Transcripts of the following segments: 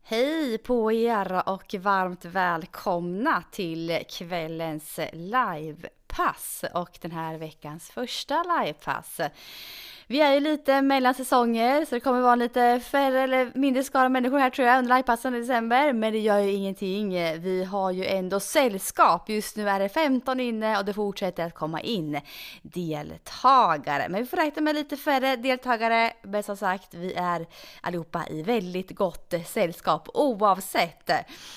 Hej på er och varmt välkomna till kvällens livepass och den här veckans första livepass. Vi är ju lite mellan säsonger så det kommer vara lite färre eller mindre skara människor här tror jag under livepassen i december. Men det gör ju ingenting. Vi har ju ändå sällskap. Just nu är det 15 inne och det fortsätter att komma in deltagare. Men vi får räkna med lite färre deltagare. Men som sagt, vi är allihopa i väldigt gott sällskap oavsett.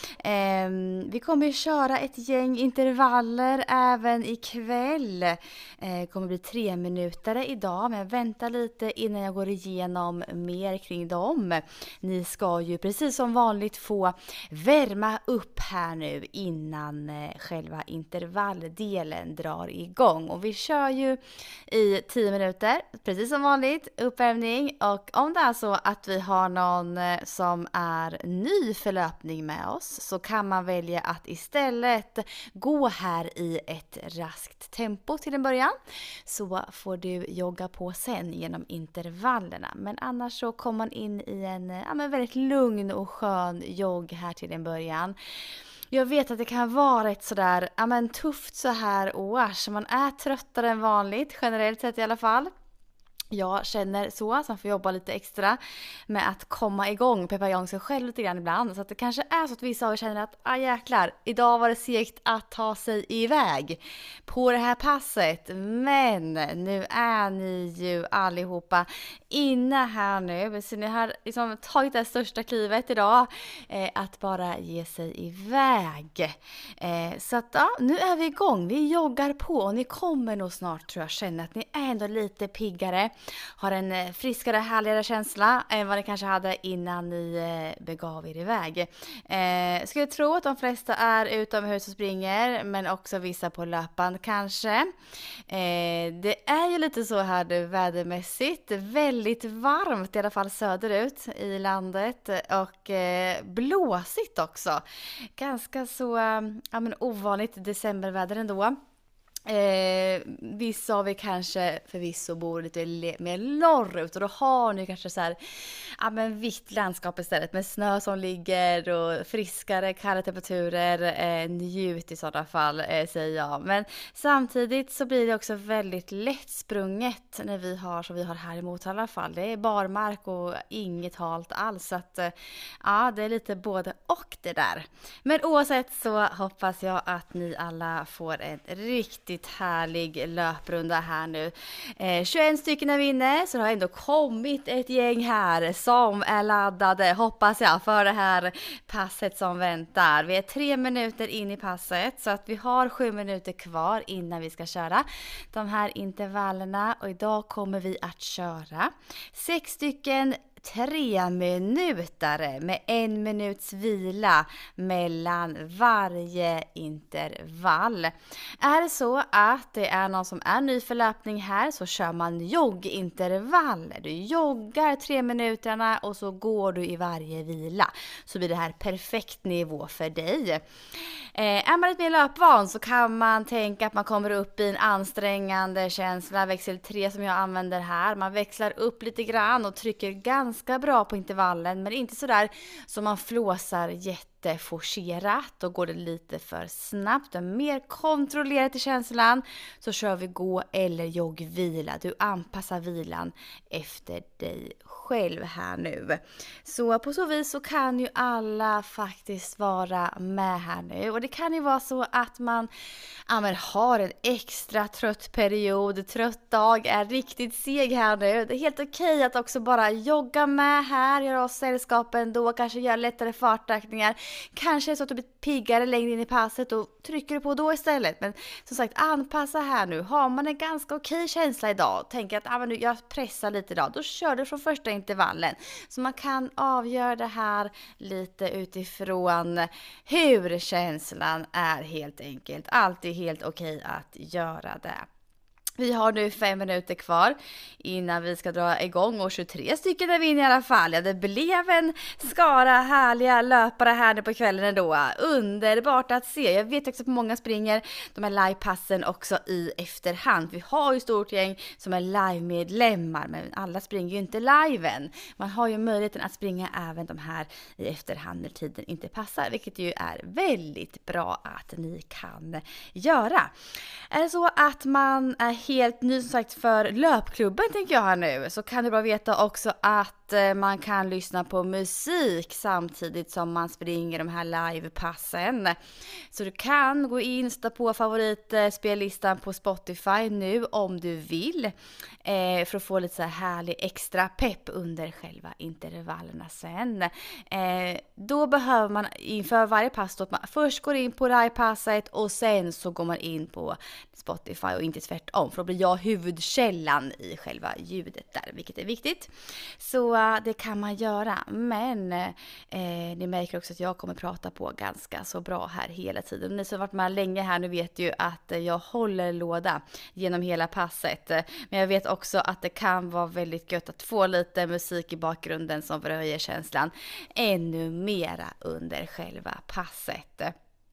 Vi kommer ju köra ett gäng intervaller även ikväll. Det kommer bli 3 minuter idag men vänta lite innan jag går igenom mer kring dem. Ni ska ju precis som vanligt få värma upp här nu innan själva intervalldelen drar igång. Och vi kör ju i 10 minuter, precis som vanligt, uppvärmning. Och om det är så att vi har någon som är ny för löpning med oss så kan man välja att istället gå här i ett raskt tempo till en början. Så får du jogga på sen genom intervallerna. Men annars så kommer man in i en väldigt lugn och skön jogg här till en början. Jag vet att det kan vara ett sådär tufft så här års. Man är tröttare än vanligt, generellt sett i alla fall. Jag känner så får jobba lite extra med att komma igång, peppa igång sig själv lite grann ibland. Så att det kanske är så att vissa av er känner att jäklar, idag var det segt att ta sig iväg på det här passet. Men nu är ni ju allihopa inne här nu. Så ni har liksom tagit det största klivet idag, att bara ge sig iväg. Så att nu är vi igång, vi joggar på och ni kommer nog snart tror jag känna att ni är ändå lite piggare. Har en friskare, härligare känsla än vad ni kanske hade innan ni begav er iväg. Skulle tro att de flesta är utomhus och springer, men också vissa på löpband kanske. Det är ju lite så här nu vädermässigt. Väldigt varmt i alla fall söderut i landet och blåsigt också. Ganska så ovanligt decemberväder ändå. Vissa av er kanske förvisso bor lite mer norrut och då har ni kanske så här vitt landskap istället med snö som ligger och friskare kalla temperaturer. Njut i sådana fall säger jag. Men samtidigt så blir det också väldigt lättsprunget när vi har som vi har här i Motala i alla fall. Det är barmark och inget halt alls så att det är lite både och det där. Men oavsett så hoppas jag att ni alla får en riktigt härlig löprunda här nu. 21 stycken är vi inne så det har ändå kommit ett gäng här som är laddade hoppas jag för det här passet som väntar. Vi är 3 minuter in i passet så att vi har 7 minuter kvar innan vi ska köra de här intervallerna och idag kommer vi att köra 6 stycken 3 minuter med 1 minuts vila mellan varje intervall. Är det så att det är någon som är ny för löpning här så kör man joggintervaller. Du joggar 3 minuterna och så går du i varje vila. Så blir det här perfekt nivå för dig. Är man lite mer löpvan så kan man tänka att man kommer upp i en ansträngande känsla, växel 3 som jag använder här. Man växlar upp lite grann och trycker ganska bra på intervallen men inte sådär som man flåsar jätteforcerat och går det lite för snabbt. Mer kontrollerat i känslan så kör vi gå eller joggvila. Du anpassar vilan efter dig själv här nu. Så på så vis så kan ju alla faktiskt vara med här nu. Och det kan ju vara så att man har en extra trött period. Trött dag är riktigt seg här nu. Det är helt okej att också bara jogga med här. Göra oss sällskapen då. Kanske göra lättare fartökningar. Kanske så att du blir piggare längre in i passet och trycker du på då istället. Men som sagt, anpassa här nu. Har man en ganska okej känsla idag. Tänker att jag pressar lite idag. Då kör du från första intervallen. Så man kan avgöra det här lite utifrån hur känslan är helt enkelt. Alltid helt okej att göra det. Vi har nu 5 minuter kvar innan vi ska dra igång och 23 stycken är vi inne i alla fall. Ja, det blev en skara härliga löpare här nu på kvällen ändå. Underbart att se. Jag vet också att många springer de här livepassen också i efterhand. Vi har ju stort gäng som är live-medlemmar, men alla springer ju inte live än. Man har ju möjligheten att springa även de här i efterhand när tiden inte passar, vilket ju är väldigt bra att ni kan göra. Är det så att man är helt ny som sagt för löpklubben tänker jag här nu, så kan du bara veta också att man kan lyssna på musik samtidigt som man springer de här livepassen. Så du kan gå in och sätta på favoritspellistan på Spotify nu om du vill, för att få lite så här härlig extra pepp under själva intervallerna sen. Då behöver man inför varje pass då att man först går in på livepasset och sen så går man in på Spotify och inte tvärtom, för då blir jag huvudkällan i själva ljudet där, vilket är viktigt. Så det kan man göra, men ni märker också att jag kommer prata på ganska så bra här hela tiden. Ni som har varit med länge här nu vet ju att jag håller låda genom hela passet, men jag vet också att det kan vara väldigt gött att få lite musik i bakgrunden som förhöjer känslan ännu mera under själva passet.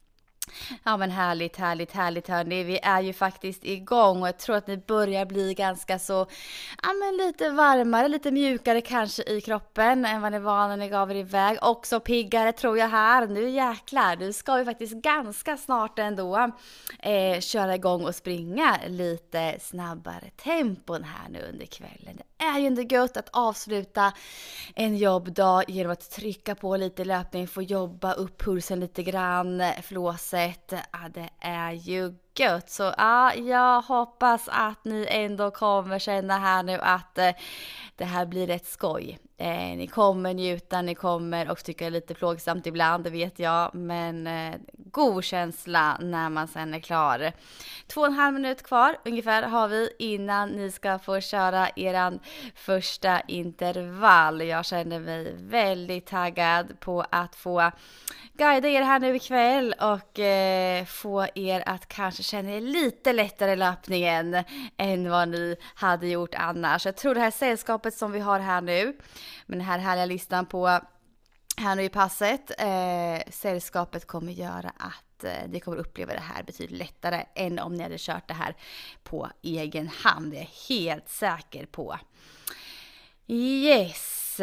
Ja men härligt hörni, vi är ju faktiskt igång och jag tror att ni börjar bli ganska så, ja men lite varmare, lite mjukare kanske i kroppen än vad ni var när ni gav er iväg. Också piggare tror jag här, nu jäklar, nu ska vi faktiskt ganska snart ändå köra igång och springa lite snabbare tempon här nu under kvällen. Det är ju inte gött att avsluta en jobbdag genom att trycka på lite löpning, få jobba upp pulsen lite grann, flåset. Ja, det är ju gött. Så ja, jag hoppas att ni ändå kommer känna här nu att det här blir rätt skoj. Ni kommer njuta, ni kommer och tycka det är lite plågsamt ibland, det vet jag. Men god känsla när man sen är klar. 2,5 minut kvar ungefär har vi innan ni ska få köra eran första intervall. Jag känner mig väldigt taggad på att få guida er här nu ikväll och få er att kanske känna er lite lättare i löpningen än vad ni hade gjort annars. Jag tror det här sällskapet som vi har här nu, med den här härliga listan på här nu i passet, sällskapet kommer göra att det kommer uppleva det här betydligt lättare än om ni hade kört det här på egen hand. Det är jag helt säker på. Yes,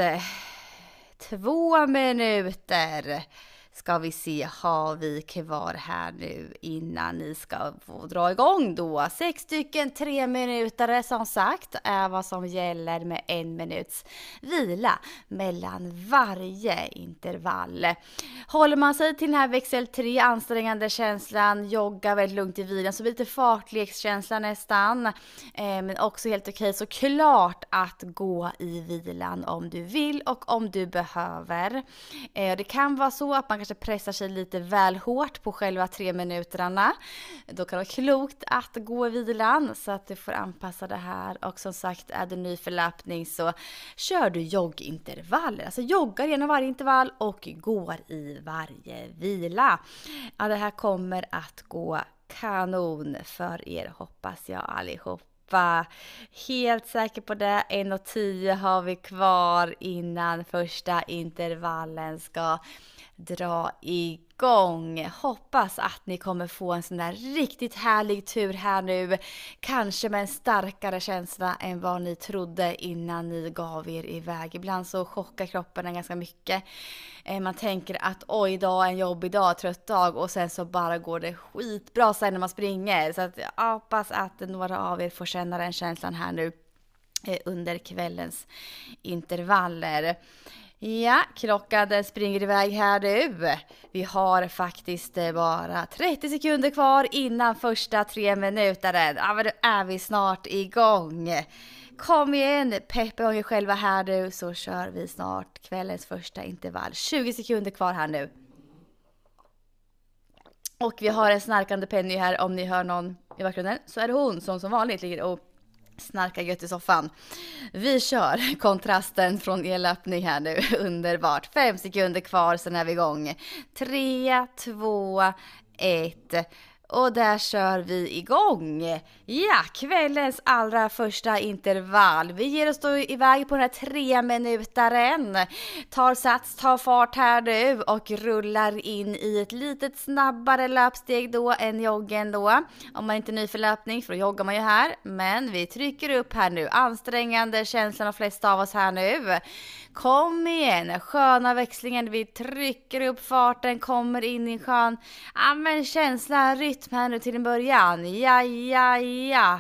2 minuter ska vi se, har vi kvar här nu innan ni ska få dra igång då. 6 stycken 3 minuter som sagt är vad som gäller med 1 minuts vila mellan varje intervall. Håller man sig till den här växel 3, ansträngande känslan, jogga väldigt lugnt i vilan, så blir det lite fartlekskänsla nästan, men också helt okej, så klart att gå i vilan om du vill och om du behöver. Det kan vara så att man kanske pressar sig lite väl hårt på själva 3 minuterna. Då kan det vara klokt att gå i vilan så att du får anpassa det här. Och som sagt, är du ny för löpning så kör du joggintervaller. Alltså joggar genom varje intervall och går i varje vila. Ja, det här kommer att gå kanon för er, hoppas jag allihop. Helt säker på det. 1:10 har vi kvar innan första intervallen ska dra igång. Hoppas att ni kommer få en sån där riktigt härlig tur här nu. Kanske med en starkare känsla än vad ni trodde innan ni gav er iväg. Ibland så chockar kroppen ganska mycket. Man tänker att oj, idag är en jobbig dag, trött dag, och sen så bara går det skitbra sen när man springer. Så att jag hoppas att några av er får känna den känslan här nu under kvällens intervaller. Ja, klockan den springer iväg här nu. Vi har faktiskt bara 30 sekunder kvar innan första 3 minuter. Ja, men då är vi snart igång. Kom igen, peppa er själva här nu, så kör vi snart kvällens första intervall. 20 sekunder kvar här nu. Och vi har en snarkande Penny här, om ni hör någon i bakgrunden så är det hon som vanligt ligger och snarkar gött i soffan. Vi kör kontrasten från elöppning här nu. Underbart. 5 sekunder kvar, sen är vi igång. 3, 2, 1 Och där kör vi igång. Ja, kvällens allra första intervall. Vi ger oss då iväg på den här 3-minutaren. Tar sats, tar fart här nu och rullar in i ett litet snabbare löpsteg då än joggen då. Om man inte är ny för löpning, för då joggar man ju här. Men vi trycker upp här nu. Ansträngande känslan av flesta av oss här nu. Kom igen, sköna växlingen, vi trycker upp farten, kommer in i skön. Använd känsla, rytm här nu till en början. Ja,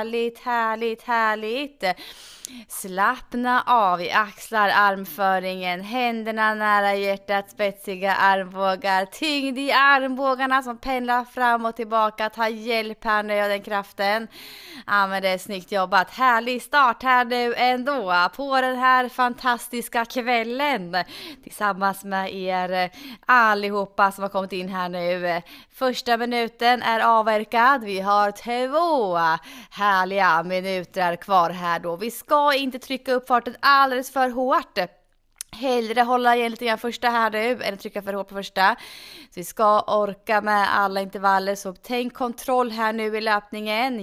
härligt. Slappna av i axlar, armföringen, händerna nära hjärtat, spetsiga armbågar, tyngd i armbågarna som pendlar fram och tillbaka. Ta hjälp här nu av den kraften. Ja, men det är snyggt jobbat. Härlig start här nu ändå på den här fantastiska kvällen tillsammans med er allihopa som har kommit in här nu. Första minuten är avverkad. Vi har 2 härliga minuter kvar här då. Vi ska inte trycka upp farten alldeles för hårt. Hellre hålla igen lite grann första här nu än trycka för hårt på första. Så vi ska orka med alla intervaller. Så tänk kontroll här nu i löpningen.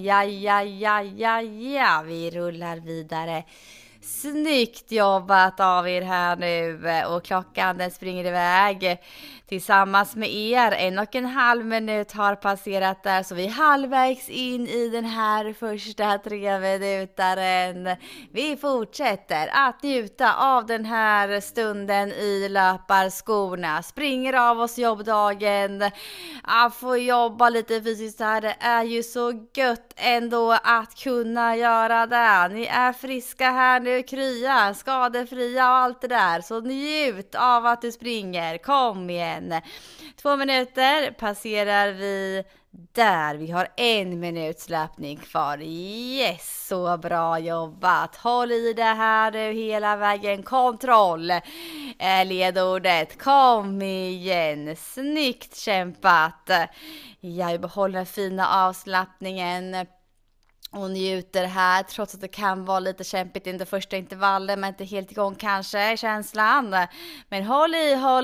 Ja. Vi rullar vidare. Snyggt jobbat av er här nu. Och klockan den springer iväg. Tillsammans med er 1,5 minut har passerat där, så vi är halvvägs in i den här första 3-minutaren. Vi fortsätter att njuta av den här stunden i löparskorna. Springer av oss jobbdagen. Att få jobba lite fysiskt här, det är ju så gött ändå att kunna göra det. Ni är friska här nu, krya, skadefria och allt det där. Så njut av att du springer. Kom igen. 2 minuter passerar vi där. Vi har 1 minuts löpning kvar. Yes, så bra jobbat. Håll i det här nu hela vägen. Kontroll är ledordet. Kom igen. Snyggt kämpat. Jag behåller den fina avslappningen. Och njuter här trots att det kan vara lite kämpigt in det första intervallen, men inte helt igång kanske känslan. Men håll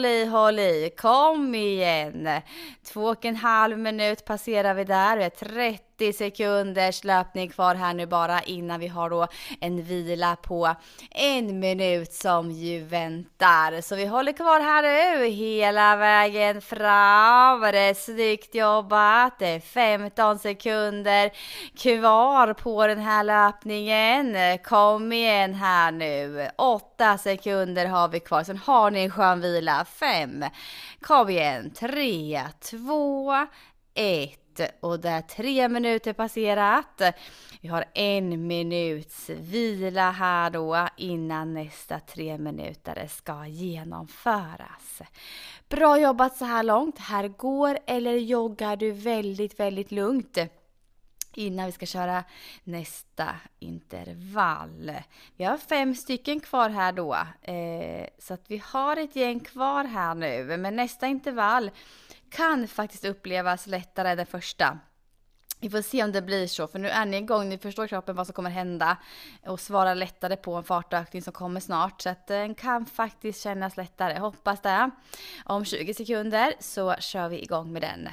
i. Kom igen. 2,5 minut passerar vi där. Vi har 30 sekunders löpning kvar här nu bara innan vi har då en vila på 1 minut som ju väntar. Så vi håller kvar här nu hela vägen fram. Det är snyggt jobbat. Det är 15 sekunder kvar på den här löpningen. Kom igen här nu. 8 sekunder har vi kvar. Sen har ni en skön vila. 5. Kom igen. 3, 2, 1. Och där 3 minuter passerat. Vi har 1 minuts vila här då innan nästa 3 minuter ska genomföras. Bra jobbat så här långt. Här går eller joggar du väldigt lugnt innan vi ska köra nästa intervall. Vi har 5 stycken kvar här då. Så att vi har ett gäng kvar här nu. Men nästa intervall kan faktiskt upplevas lättare än den första. Vi får se om det blir så, för nu är ni igång, ni förstår kroppen vad som kommer hända och svarar lättare på en fartökning som kommer snart, så att den kan faktiskt kännas lättare, hoppas det. Om 20 sekunder så kör vi igång med den.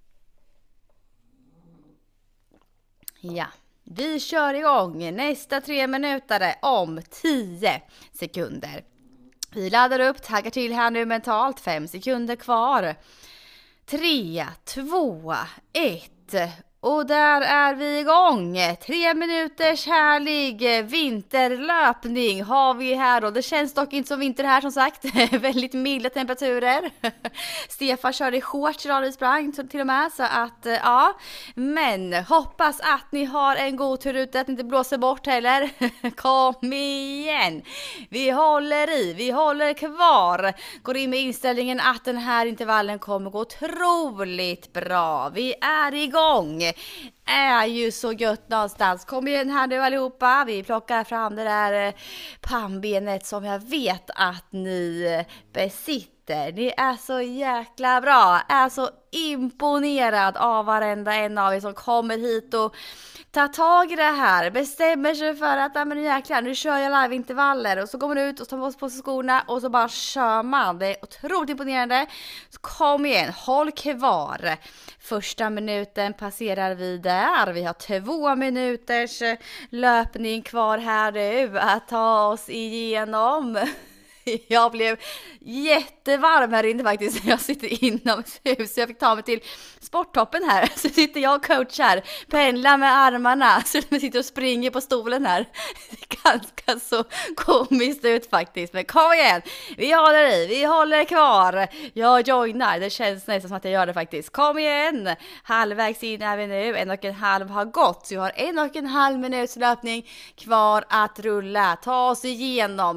Ja, vi kör igång nästa 3 minuter om 10 sekunder. Vi laddar upp, taggar till här nu mentalt, 5 sekunder kvar. 3, 2, 1 och där är vi igång. 3 minuters härlig vinterlöpning har vi här då. Det känns dock inte som vinter här som sagt. Väldigt milda temperaturer. Stefan körde shorts idag när vi sprang till och med. Så att ja, men hoppas att ni har en god tur ute, att ni inte blåser bort heller. Kom igen. Vi håller i, vi håller kvar. Går in med inställningen att den här intervallen kommer gå otroligt bra. Vi är igång. är ju så gött någonstans. Kom igen här nu allihopa. Vi plockar fram det där pannbenet som jag vet att ni besitter. Ni är så jäkla bra. Jag är så imponerad av varenda en av er som kommer hit och tar tag i det här. Bestämmer sig för att men jäklar, nu kör jag live-intervaller. Och så går man ut och tar på sig skorna och så bara kör man. Det är otroligt imponerande. Så kom igen, håll kvar. Första minuten passerar vi där. Vi har 2 minuters löpning kvar här nu att ta oss igenom. Jag blev jättevarm här inne faktiskt. Jag sitter inomhus. Jag fick ta mig till sporttoppen här. Så sitter jag och coachar. Pendlar med armarna. Så jag sitter och springer på stolen här. Det är ganska så komiskt ut faktiskt. Men kom igen. Vi håller i. Vi håller kvar. Jag joinar. Det känns nästan som att jag gör det faktiskt. Kom igen. Halvvägs in är vi nu. 1,5 har gått. Så vi har 1,5 minuts löpning kvar att rulla. Ta oss igenom.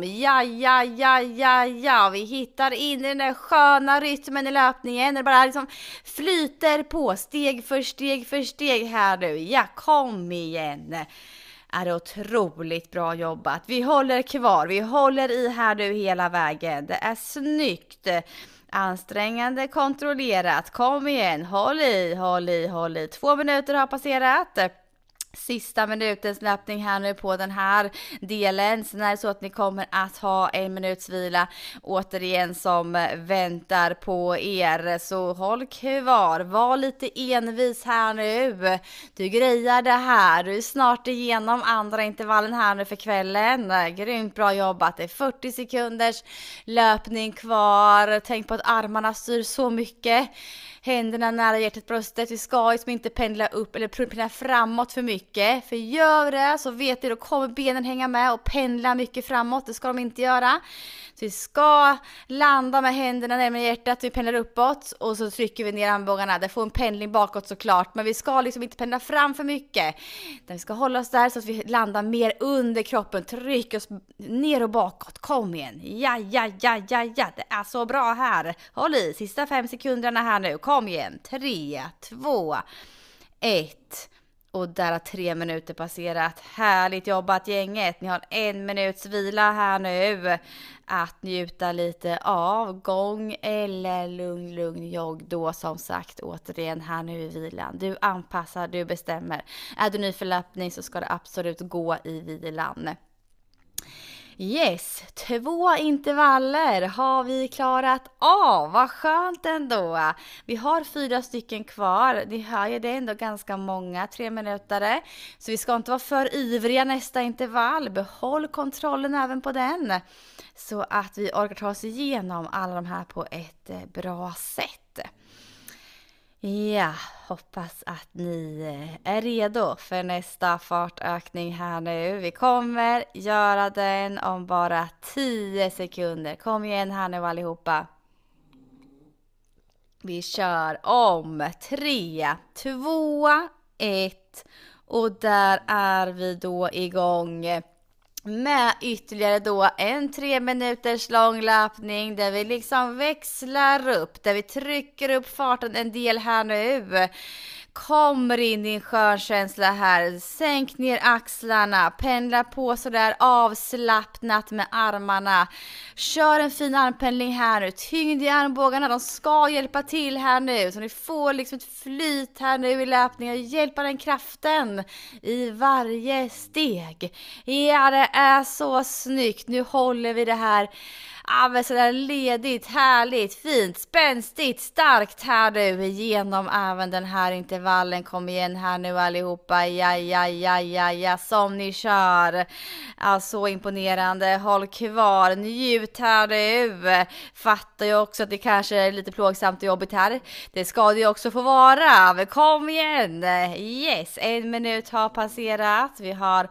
Ja, vi hittar in i den där sköna rytmen i löpningen. Det bara liksom flyter på steg för steg här nu. Ja, kom igen. Är det otroligt bra jobbat. Vi håller kvar, vi håller i här nu hela vägen. Det är snyggt. Ansträngande, kontrollerat. Kom igen, håll i. 2 minuter har passerat. Sista minutens löpning här nu på den här delen. Sen är det så att ni kommer att ha 1 minuts vila återigen som väntar på er. Så håll kvar, var lite envis här nu. Du grejar det här, du är snart igenom andra intervallen här nu för kvällen. Grymt bra jobbat, det är 40 sekunders löpning kvar. Tänk på att armarna styr så mycket. Händerna nära hjärtat, bröstet. Vi ska liksom inte pendla upp eller pendla framåt för mycket. För gör det så vet ni, då kommer benen hänga med och pendla mycket framåt. Det ska de inte göra. Så vi ska landa med händerna närmare hjärtat. Vi pendlar uppåt och så trycker vi ner armbågarna. Det får en pendling bakåt såklart. Men vi ska liksom inte pendla fram för mycket. Vi ska hålla oss där så att vi landar mer under kroppen. Tryck oss ner och bakåt. Kom igen. Ja. Det är så bra här. Håll i. Sista 5 sekunderna här nu. Kom igen. 3, 2, 1. Och där har 3 minuter passerat. Härligt jobbat gänget. Ni har 1 minuts vila här nu. Att njuta lite av gång eller lugn jogg. Då som sagt återigen här nu i vilan. Du anpassar, du bestämmer. Är du ny för löpning så ska det absolut gå i vilan. Yes, 2 intervaller har vi klarat av. Vad skönt ändå. Vi har 4 stycken kvar. Ni hör ju det ändå ganska många 3 minuter. Så vi ska inte vara för ivriga nästa intervall. Behåll kontrollen även på den. Så att vi orkar ta oss igenom alla de här på ett bra sätt. Ja, hoppas att ni är redo för nästa fartökning här nu. Vi kommer göra den om bara 10 sekunder. Kom igen här nu allihopa. Vi kör om 3, 2, 1 och där är vi då igång. Med ytterligare då en 3 minuters lång löpning där vi liksom växlar upp, där vi trycker upp farten en del här nu. Kommer in i en skön känsla här, sänk ner axlarna, pendla på sådär avslappnat med armarna. Kör en fin armpendling här nu, tyngd i armbågarna, de ska hjälpa till här nu. Så ni får liksom ett flyt här nu i löpningen och hjälpa den kraften i varje steg. Ja, det är så snyggt, nu håller vi det här. Men sådär ledigt, härligt, fint, spänstigt, starkt här nu genom även den här intervallen. Kom igen här nu allihopa, ja, som ni kör. Ja, så imponerande, håll kvar, njut här nu. Fattar ju också att det kanske är lite plågsamt och jobbigt här. Det ska det ju också få vara, men kom igen. Yes, 1 minut har passerat, vi har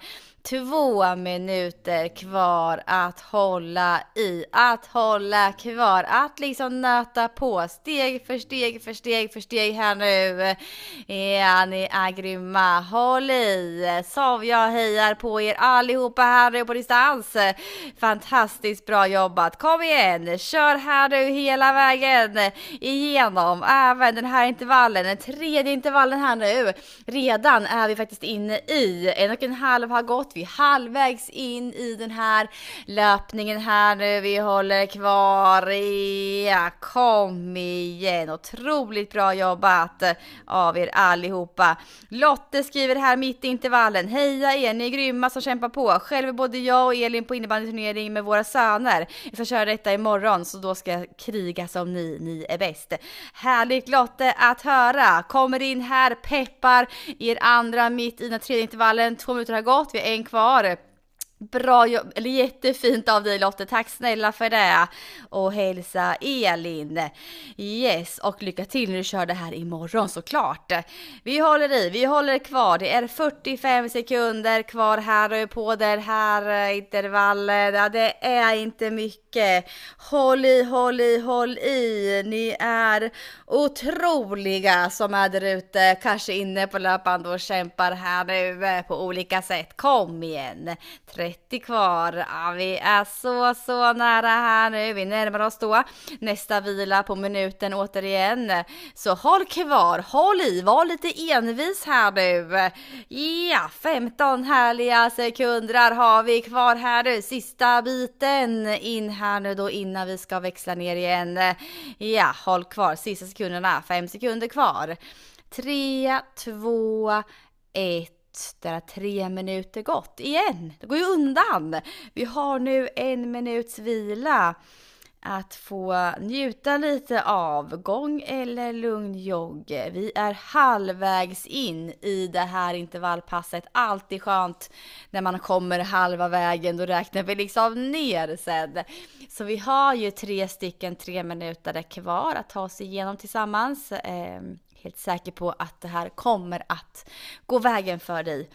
2 minuter kvar att hålla i, att hålla kvar, att liksom nöta på steg för steg för steg för steg här nu. Ja, ni är grymma. Håll i. Så jag hejar på er allihopa här nu på distans. Fantastiskt bra jobbat. Kom igen. Kör här nu hela vägen igenom även den här intervallen. Den tredje intervallen här nu. Redan är vi faktiskt inne i 1,5 har gått. Vi är halvvägs in i den här löpningen här nu. Vi håller kvar. Ja, kom igen. Otroligt bra jobbat av er allihopa. Lotte skriver här mitt i intervallen. Heja er, ni är grymma som kämpar på. Själv är både jag och Elin på innebandyturnering med våra söner. Jag ska köra detta imorgon, så då ska jag kriga som ni är bäst. Härligt Lotte att höra. Kommer in här, peppar er andra mitt i den tredje intervallen. 2 minuter har gått, vi har en kvar. Bra jobb, eller jättefint av dig Lotte, tack snälla för det. Och hälsa Elin. Yes, och lycka till när du kör det här imorgon såklart. Vi håller kvar, det är 45 sekunder kvar här på den här intervallen. Ja, det är inte mycket. Håll i. Ni är otroliga som är där ute, kanske inne på löpande och kämpar här nu på olika sätt. Kom igen. 30 kvar. Ja, vi är så nära här nu. Vi närmar oss då nästa vila på minuten återigen. Så håll kvar, håll i, var lite envis här nu. Ja, 15 härliga sekunder har vi kvar här nu. Sista biten in här nu då innan vi ska växla ner igen. Ja, håll kvar. Sista sekunderna, 5 sekunder kvar. 3, 2, 1. Där har 3 minuter gått igen. Det går ju undan. Vi har nu 1 minuts vila att få njuta lite av. Gång eller lugn jogg. Vi är halvvägs in i det här intervallpasset. Alltid skönt när man kommer halva vägen. Då räknar vi liksom ner sen. Så vi har ju 3 minuter kvar att ta oss igenom tillsammans. Helt säker på att det här kommer att gå vägen för dig.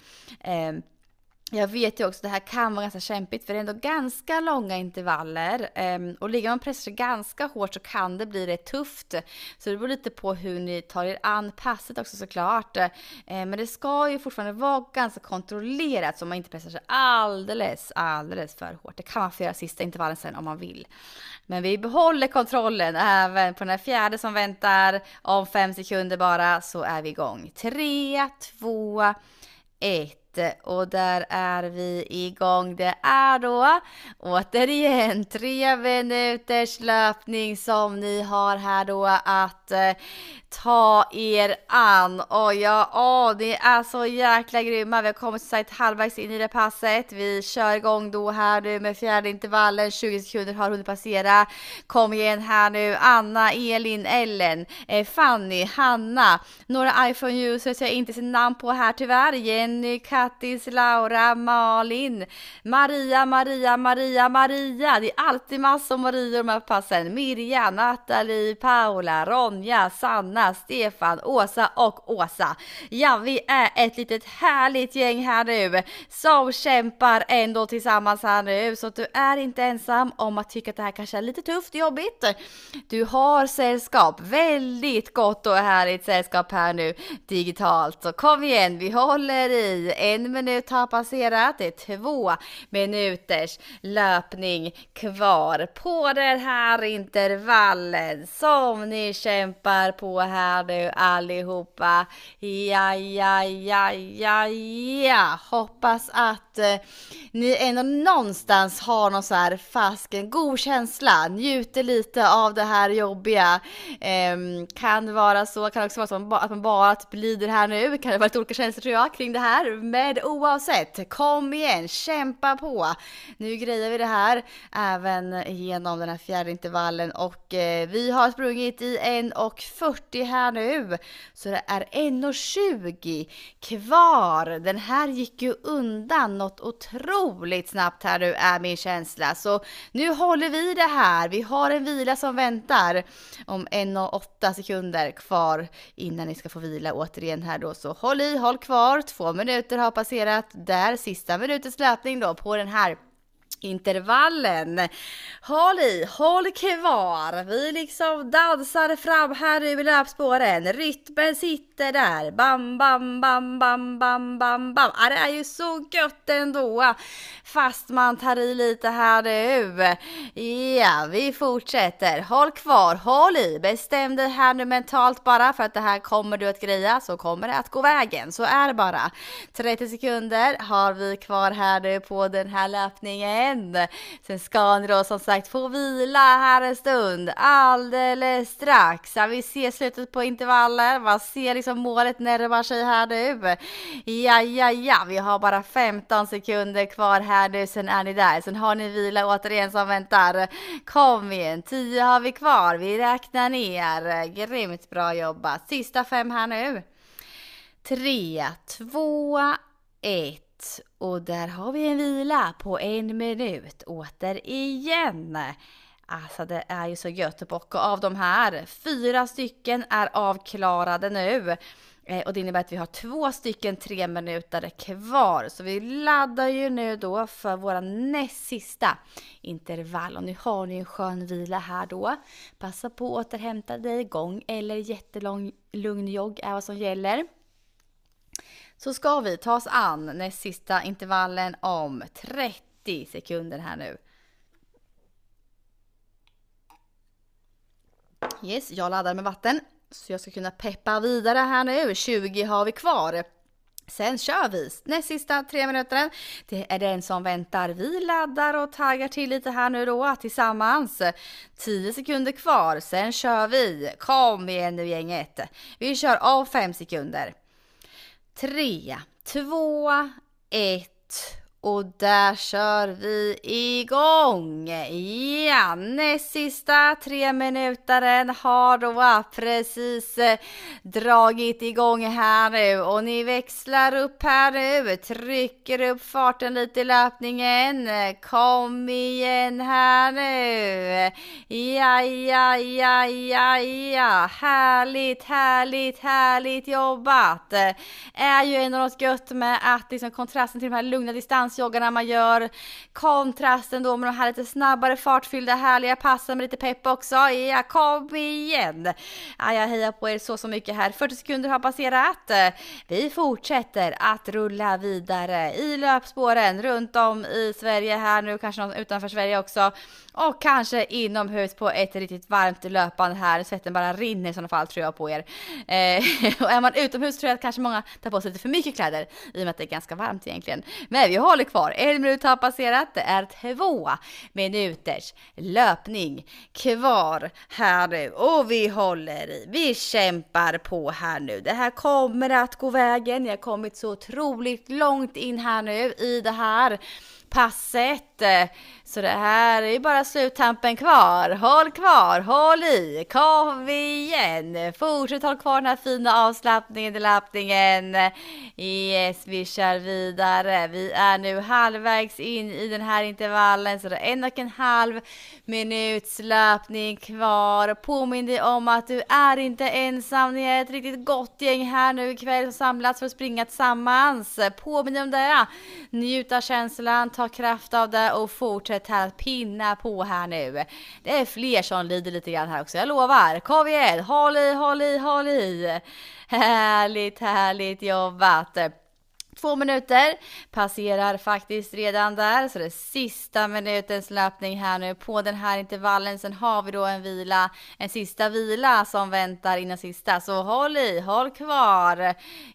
Jag vet ju också att det här kan vara ganska kämpigt, för det är ändå ganska långa intervaller. Och ligger man pressar ganska hårt så kan det bli rätt tufft. Så det beror lite på hur ni tar er an passet också såklart. Men det ska ju fortfarande vara ganska kontrollerat så man inte pressar sig alldeles för hårt. Det kan man få göra sista intervallen sen om man vill. Men vi behåller kontrollen även på den här fjärde som väntar. Om 5 sekunder bara så är vi igång. 3, 2, 1. Och där är vi igång. Det är då återigen 3 minuters löpning som ni har här då att ta er an. Och ja, det är så jäkla grymma. Vi har kommit så sagt halvvägs in i det passet. Vi kör igång då här nu med fjärde intervallen. 20 sekunder har hunnit passera. Kom igen här nu. Anna, Elin, Ellen, Fanny, Hanna. Några iPhone-users jag inte ser namn på här tyvärr. Jenny, Kattis, Laura, Malin, Maria. Det är alltid massor av Maria de här passen. Mirja, Natalie, Paula, Ronja, Sanna, Stefan, Åsa och Åsa. Ja, vi är ett litet härligt gäng här nu som kämpar ändå tillsammans här nu. Så att du är inte ensam om att tycka att det här kanske är lite tufft och jobbigt. Du har sällskap, väldigt gott och härligt sällskap här nu digitalt. Så kom igen, vi håller i. 1 minut har passerat, det är 2 minuters löpning kvar på den här intervallen som ni kämpar på här nu allihopa. Ja. Hoppas att ni ändå någonstans har någon så här fasken god känsla. Njuter lite av det här jobbiga. Kan vara så, kan också vara så att man bara lider här nu. Kan det vara lite olika känslor tror jag kring det här. Men oavsett, kom igen, kämpa på. Nu grejer vi det här även genom den här fjärde intervallen. Och vi har sprungit i 1:40 här nu. Så det är 1:20 kvar. Den här gick ju undan något otroligt snabbt här nu är min känsla. Så nu håller vi det här. Vi har en vila som väntar om 1:08 sekunder kvar innan ni ska få vila återigen här då. Så håll kvar. 2 minuter har har passerat där, sista minutens löpning då på den här intervallen. Håll i, håll kvar. Vi liksom dansar fram här nu i löpspåren. Rytmen sitter där. Bam, bam, bam, bam, bam, bam, bam. Det är ju så gött ändå. Fast man tar i lite här nu. Ja, vi fortsätter. Håll kvar, håll i. Bestäm dig här nu mentalt bara, för att det här kommer du att greja, så kommer det att gå vägen. Så är det bara. 30 sekunder har vi kvar här nu på den här löpningen. Sen ska ni då som sagt få vila här en stund alldeles strax. Ja, vi ser slutet på intervallen. Man ser liksom målet närmar sig här nu. Ja, vi har bara 15 sekunder kvar här nu, sen är ni där. Sen har ni vila återigen som väntar. Kom igen, 10 har vi kvar. Vi räknar ner. Grymt bra jobbat. Sista 5 här nu. 3, 2, 1. Och där har vi en vila på 1 minut. Återigen. Alltså det är ju så gött. Och av de här 4 stycken är avklarade nu. Och det innebär att vi har 2 stycken 3 minuter kvar. Så vi laddar ju nu då för våra näst sista intervall. Och nu har ni en skön vila här då. Passa på att återhämta dig. Gång eller jättelång lugn jogg är vad som gäller. Så ska vi ta oss an näst sista intervallen om 30 sekunder här nu. Yes, jag laddar med vatten så jag ska kunna peppa vidare här nu. 20 har vi kvar. Sen kör vi näst sista 3 minuter. Det är den som väntar. Vi laddar och taggar till lite här nu då tillsammans. 10 sekunder kvar. Sen kör vi. Kom igen nu gänget. Vi kör av 5 sekunder. 3, 2, 1 och där kör vi igång. Ja, näst sista 3 minuteren har då precis dragit igång här nu. Och ni växlar upp här nu. Trycker upp farten lite i löpningen. Kom igen här nu. Ja. Härligt jobbat. Är ju ändå något gött med att liksom kontrasten till de här lugna distansjoggarna man gör. Kontrasten då med de här lite snabbare fartfyllda härliga passen med lite pepp också. Ja, kom igen. Ja, jag hejar på er så mycket här. 40 sekunder har passerat. Vi fortsätter att rulla vidare i löpspåren runt om i Sverige här nu. Kanske någon utanför Sverige också. Och kanske inomhus på ett riktigt varmt löpande här. Svetten bara rinner i sådana fall tror jag på er. Och är man utomhus tror jag att kanske många tar på sig lite för mycket kläder. I och med att det är ganska varmt egentligen. Men vi håller kvar. 1 minut har passerat. Det är 2 minuters löpning kvar här nu. Och vi håller i. Vi kämpar på här nu. Det här kommer att gå vägen. Jag har kommit så otroligt långt in här nu i det här passet. Så det här är bara sluttampen kvar. Håll kvar, håll i. Kom igen. Fortsätt håll kvar den här fina avslappningen i löpningen. Yes, vi kör vidare. Vi är nu halvvägs in i den här intervallen. Så det är 1,5 minuts löpning kvar. Påminn dig om att du är inte ensam. Ni är ett riktigt gott gäng här nu ikväll som samlats för att springa tillsammans. Påminn dig om det. Njut av känslan, ta kraft av det och fortsätt här att pinna på här nu. Det är fler som lider lite grann här också, jag lovar. Kom igen, håll i. Härligt jobbat. 2 minuter passerar faktiskt redan där. Så det är sista minutens löpning här nu på den här intervallen. Sen har vi då en sista vila som väntar innan sista. Så håll i, håll kvar.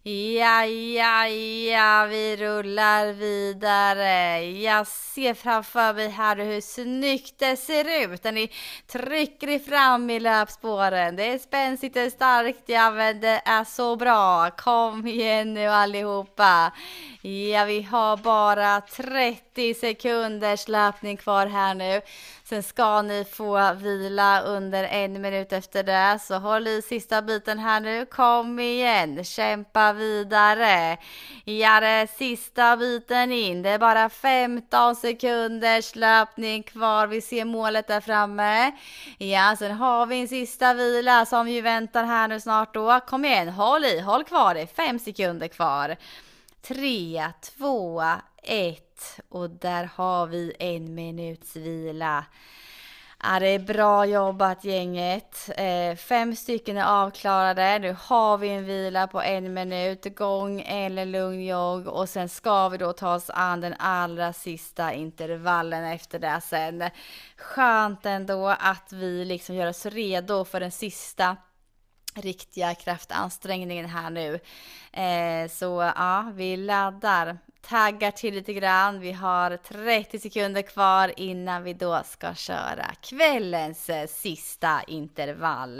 Ja, vi rullar vidare. Jag ser framför mig här hur snyggt det ser ut. När ni trycker fram i löpspåren. Det är spänstigt, det är starkt. Ja, men det är så bra. Kom igen nu allihopa. Ja, vi har bara 30 sekunders löpning kvar här nu. Sen ska ni få vila under 1 minut efter det. Så håll i sista biten här nu. Kom igen, kämpa vidare. Ja, det är sista biten in. Det är bara 15 sekunders löpning kvar. Vi ser målet där framme. Ja, sen har vi en sista vila som ju väntar här nu snart då. Kom igen, håll i, håll kvar. Det är 5 sekunder kvar. 3, 2, 1 och där har vi 1 minuts vila. Det är bra jobbat gänget. 5 stycken är avklarade. Nu har vi en vila på 1 minut. Gång eller lugn jogg. Och sen ska vi då ta oss an den allra sista intervallen efter det sen. Skönt ändå att vi liksom gör oss redo för den sista riktiga kraftansträngningen här nu. Så ja, vi laddar. Taggar till lite grann. Vi har 30 sekunder kvar innan vi då ska köra kvällens sista intervall.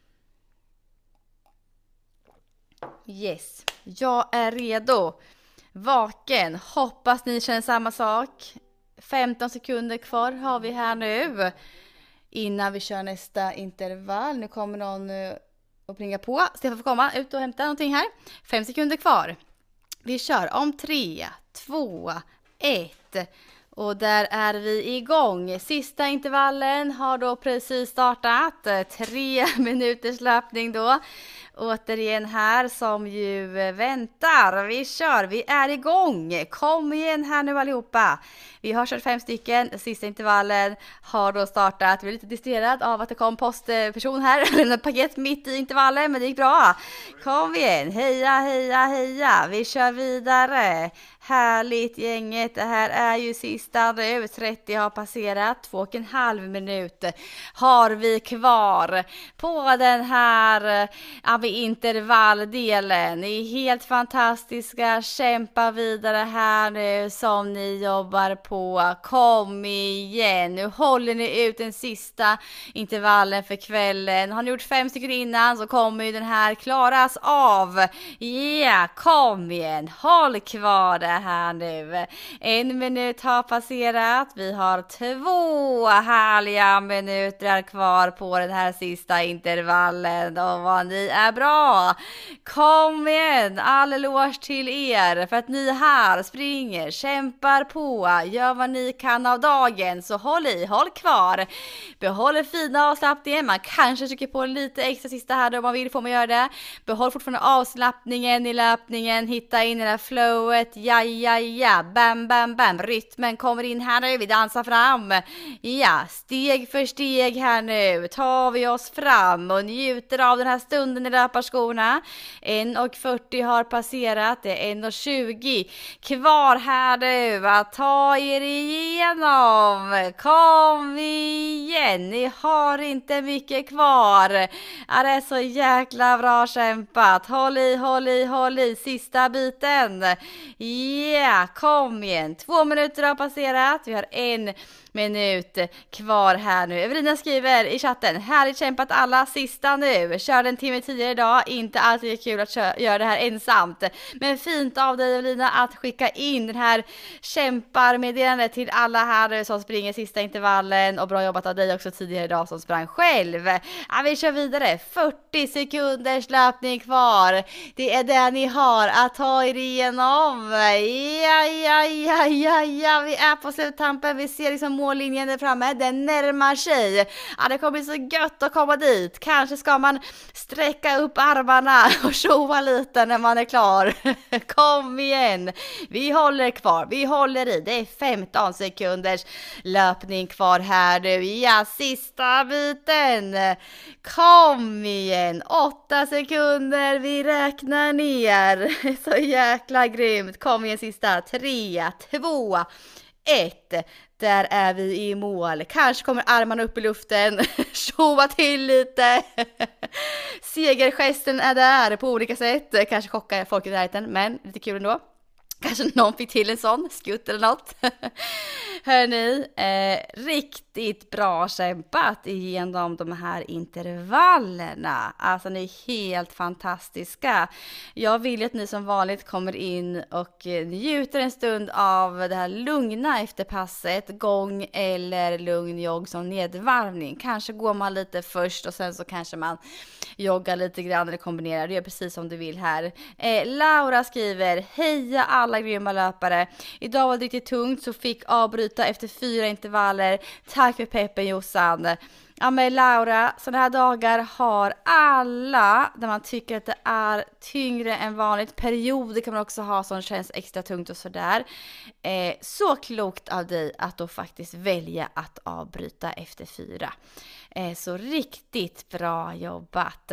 Yes, jag är redo. Vaken. Hoppas ni känner samma sak. 15 sekunder kvar har vi här nu. Innan vi kör nästa intervall. Nu kommer någon och plinga på. Stefan får komma ut och hämta någonting här. 5 sekunder kvar. Vi kör om 3, 2, 1 och där är vi igång. Sista intervallen har då precis startat. 3 minuters löpning då. Återigen här som ju väntar. Vi kör, vi är igång. Kom igen här nu allihopa. Vi har kört 5 stycken. Sista intervallen har då startat. Vi är lite distraherad av att det kom postperson här. Lämnade paket mitt i intervallen, men det gick bra. Kom igen, heja, heja, heja. Vi kör vidare. Härligt gänget. Det här är ju sista nu. 30 har passerat. 2,5 minuter har vi kvar på den här intervalldelen. Ni är helt fantastiska. Kämpa vidare här nu som ni jobbar på. Kom igen. Nu håller ni ut den sista intervallen för kvällen. Har ni gjort 5 stycken innan så kommer ju den här klaras av. Ja, kom igen. Håll kvar det här nu. 1 minut har passerat. Vi har 2 härliga minuter kvar på den här sista intervallen. Och vad ni är bra. Kom igen. All eloge till er för att ni här springer, kämpar på, gör vad ni kan av dagen. Så håll i, håll kvar. Behåll fina avslappningen. Man kanske trycker på lite extra sista här då man vill, får man göra det. Behåll fortfarande avslappningen i löpningen. Hitta in i det här flowet. Ja, bam, bam, bam. Rytmen kommer in här nu. Vi dansar fram. Ja, steg för steg här nu. Tar vi oss fram och njuter av den här stunden i löparskorna. 1:40 har passerat. Det är 1:20 kvar här nu. Att ta er igenom. Kom igen. Ni har inte mycket kvar. Ja, det är så jäkla bra kämpat. Håll i, håll i, håll i. Sista biten. Ja, kom igen. 2 minuter har passerat. Vi har 1 minut kvar här nu. Evelina skriver i chatten: härligt kämpat alla, sista nu. Körde en timme tidigare idag. Inte alltid kul att göra det här ensamt. Men fint av dig Evelina att skicka in den här kämparmeddelandet till alla här nu som springer sista intervallen. Och bra jobbat av dig också tidigare idag som sprang själv. Ja, vi kör vidare. 40 sekunders löpning kvar. Det är det ni har att ta er igenom. Ja, vi är på sluttampen. Vi ser liksom mållinjen där framme. Den närmar sig. Ja, det kommer bli så gött att komma dit. Kanske ska man sträcka upp armarna och tjoa lite när man är klar. Kom igen. Vi håller kvar. Vi håller i. Det är 15 sekunders löpning kvar här nu. Ja, sista biten. Kom igen. 8 sekunder. Vi räknar ner. Så jäkla grymt. Kom igen sista. 3, 2, 1. Där är vi i mål. Kanske kommer armarna upp i luften. Tjoa till lite. Segergesten är där på olika sätt. Kanske chockar folk i närheten, men lite kul ändå. Kanske någon fick till en sån skutt eller något. Hörrni, riktigt bra kämpat igenom de här intervallerna. Alltså ni är helt fantastiska. Jag vill att ni som vanligt kommer in och njuter en stund av det här lugna efter passet. Gång eller lugn jogg som nedvarvning. Kanske går man lite först och sen så kanske man joggar lite grann eller kombinerar. Det gör precis som du vill här. Laura skriver: heja alla alla grymma löpare. Idag var det riktigt tungt så fick avbryta efter 4 intervaller. Tack för peppen Jossan. Ja men Laura, sådana här dagar har alla där man tycker att det är tyngre än vanligt. Perioder kan man också ha som känns extra tungt och sådär. Så klokt av dig att då faktiskt välja att avbryta efter 4. Så riktigt bra jobbat.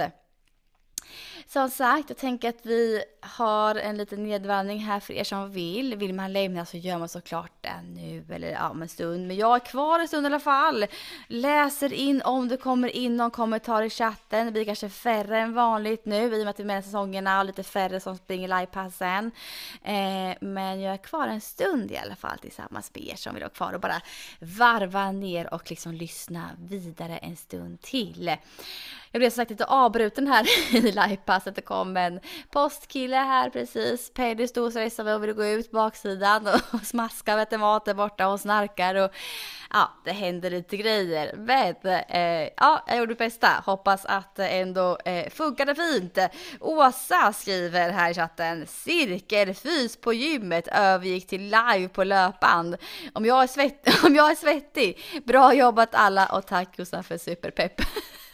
Som sagt, jag tänker att vi har en liten nedvärmning här för er som vill. Vill man lämna så gör man såklart det nu eller om en stund. Men jag är kvar en stund i alla fall. Läser in om det kommer in någon kommentar i chatten. Det blir kanske färre än vanligt nu i och med att det är med säsongerna och lite färre som springer livepassen. Men jag är kvar en stund i alla fall tillsammans med er som vill vara kvar och bara varva ner och liksom lyssna vidare en stund till. Jag blev så sagt lite avbruten här i livepasset. Det kom en postkille här precis. Peder stod och stressade och ville gå ut baksidan och smaska vetemater borta och snarkar. Och ja, det händer lite grejer. Men ja, jag gjorde det bästa. Hoppas att det ändå funkade fint. Åsa skriver här i chatten. Cirkelfys på gymmet övergick till live på löpband. Om jag är svettig. Bra jobbat alla och tack Jossan för superpepp.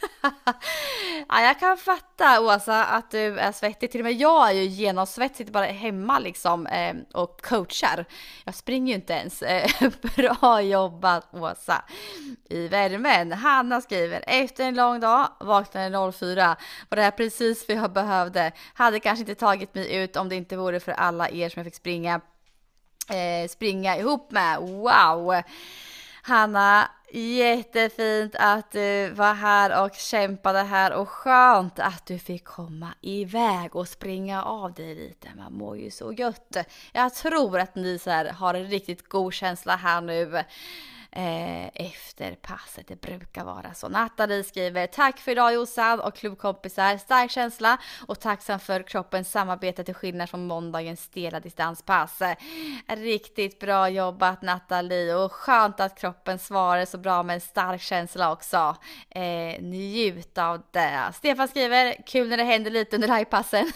Ja, jag kan fatta Åsa att du är svettig. Till och med jag är ju genomsvettig bara hemma liksom och coachar. Jag springer ju inte ens. Bra jobbat Åsa. I värmen. Hanna skriver. Efter en lång dag vaknade 04. Var det här precis vad jag behövde. Hade kanske inte tagit mig ut om det inte vore för alla er som jag fick springa ihop med. Wow! Hanna, jättefint att du var här och kämpade här och skönt att du fick komma iväg och springa av dig lite. Man mår ju så gött. Jag tror att ni så här har en riktigt god känsla här nu efter passet. Det brukar vara så. Nathalie skriver tack för idag Jossan och klubbkompisar. Stark känsla och tacksam för kroppens samarbete till skillnad från måndagens stela distanspass. Riktigt bra jobbat Nathalie och skönt att kroppen svarar så bra med en stark känsla också. Njut av det. Stefan skriver kul när det händer lite under livepassen.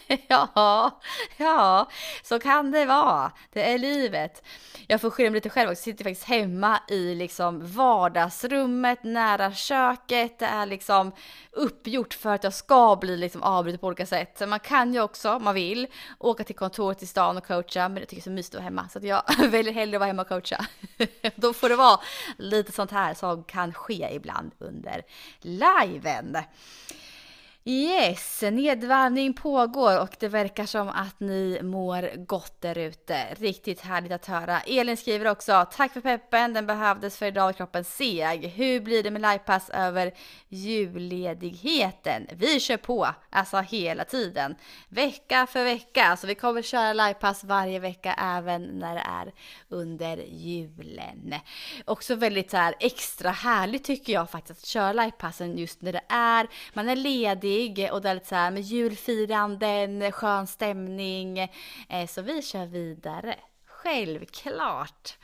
ja, så kan det vara. Det är livet. Jag får skylla mig lite själv också. Jag sitter faktiskt hemma i liksom vardagsrummet nära köket. Det är liksom uppgjort för att jag ska bli liksom avbryten på olika sätt. Så man kan ju också, om man vill, åka till kontoret i stan och coacha. Men det tycker jag är så mysigt att vara hemma. Så att jag väljer hellre att vara hemma och coacha. Då får det vara lite sånt här som kan ske ibland under liven. Yes, nedvärmning pågår och det verkar som att ni mår gott där ute. Riktigt härligt att höra. Elin skriver också, tack för peppen, den behövdes för idag kroppen seg. Hur blir det med livepass över julledigheten? Vi kör på, alltså hela tiden. Vecka för vecka, så vi kommer köra livepass varje vecka även när det är under julen. Också väldigt så här extra härligt tycker jag faktiskt att köra livepassen just när det är, man är ledig och det är lite så här med julfiranden, skön stämning. Så vi kör vidare. Självklart.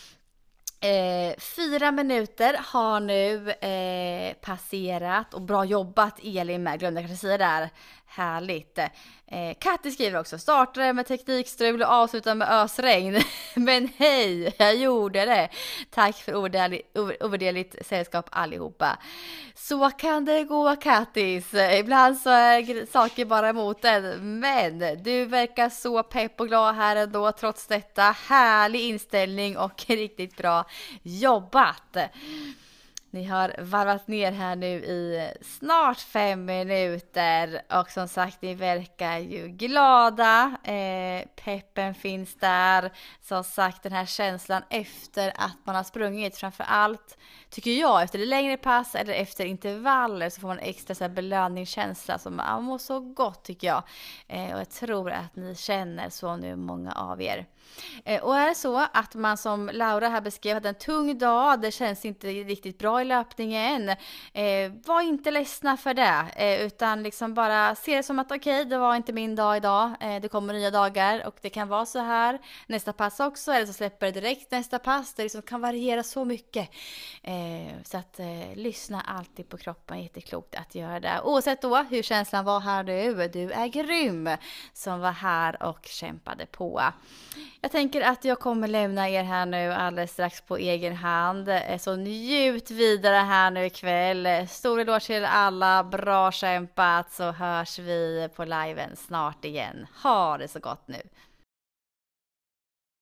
4 minuter har nu passerat och bra jobbat Elin med, glömde jag kanske säga där. Härligt. Katti skriver också, startade med teknikstrul och avslutade med ösregn. Men hej, jag gjorde det. Tack för ovärderligt sällskap allihopa. Så kan det gå Kattis. Ibland så är saker bara emot en. Men du verkar så pepp och glad här ändå trots detta. Härlig inställning och riktigt bra jobbat. Ni har varvat ner här nu i snart 5 minuter och som sagt ni verkar ju glada, peppen finns där, som sagt den här känslan efter att man har sprungit, framför allt tycker jag efter det längre pass eller efter intervaller så får man extra så här belöningskänsla som man mår så gott tycker jag, och jag tror att ni känner så nu många av er. Och är det så att man som Laura här beskrev hade en tung dag, det känns inte riktigt bra i löpningen, var inte ledsna för det, utan liksom bara se det som att okej, det var inte min dag idag, det kommer nya dagar och det kan vara så här nästa pass också, eller så släpper det direkt nästa pass, det liksom kan variera så mycket. Så att lyssna alltid på kroppen, jätteklokt att göra det. Oavsett då hur känslan var här nu, du är grym som var här och kämpade på. Jag tänker att jag kommer lämna er här nu alldeles strax på egen hand. Så njut vidare här nu ikväll. Stor eloge till alla, bra kämpat, så hörs vi på liven snart igen. Ha det så gott nu.